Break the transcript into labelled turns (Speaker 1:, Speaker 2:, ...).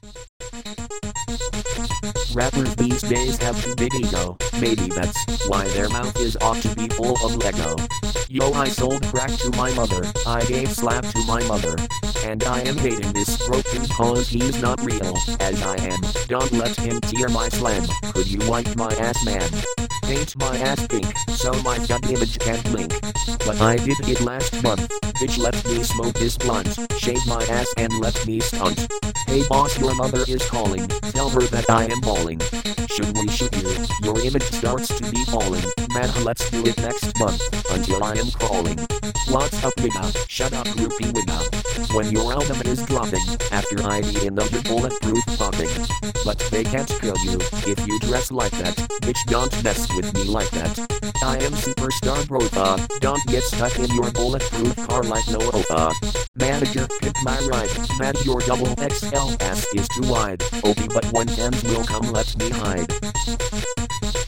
Speaker 1: Rappers these days have too big ego, maybe that's why their mouth is ought to be full of Lego. Yo, I sold crack to my mother, I gave slap to my mother, and I am hating this broken cause he's not real, as I am. Don't let him tear my slam, could you wipe my ass, man? Paint my ass pink, so my gut image can't blink. But I did it last month, bitch let me smoke this blunt, shave my ass and let me stunt. Hey boss, your mother is calling, tell her that I am balling. Should we shoot you? Your image starts to be falling. Man, let's do it next month, until I am crawling. What's up nigga, shut up groupie winner. When your album is dropping, after I be in the bulletproof popping. But they can't kill you, if you dress like that, bitch don't mess with me like that. I am superstar bropa, don't get stuck in your bulletproof car like no opa. Manager, pick my ride, man your double XL ass is too wide. Okay but when ends will come let me hide.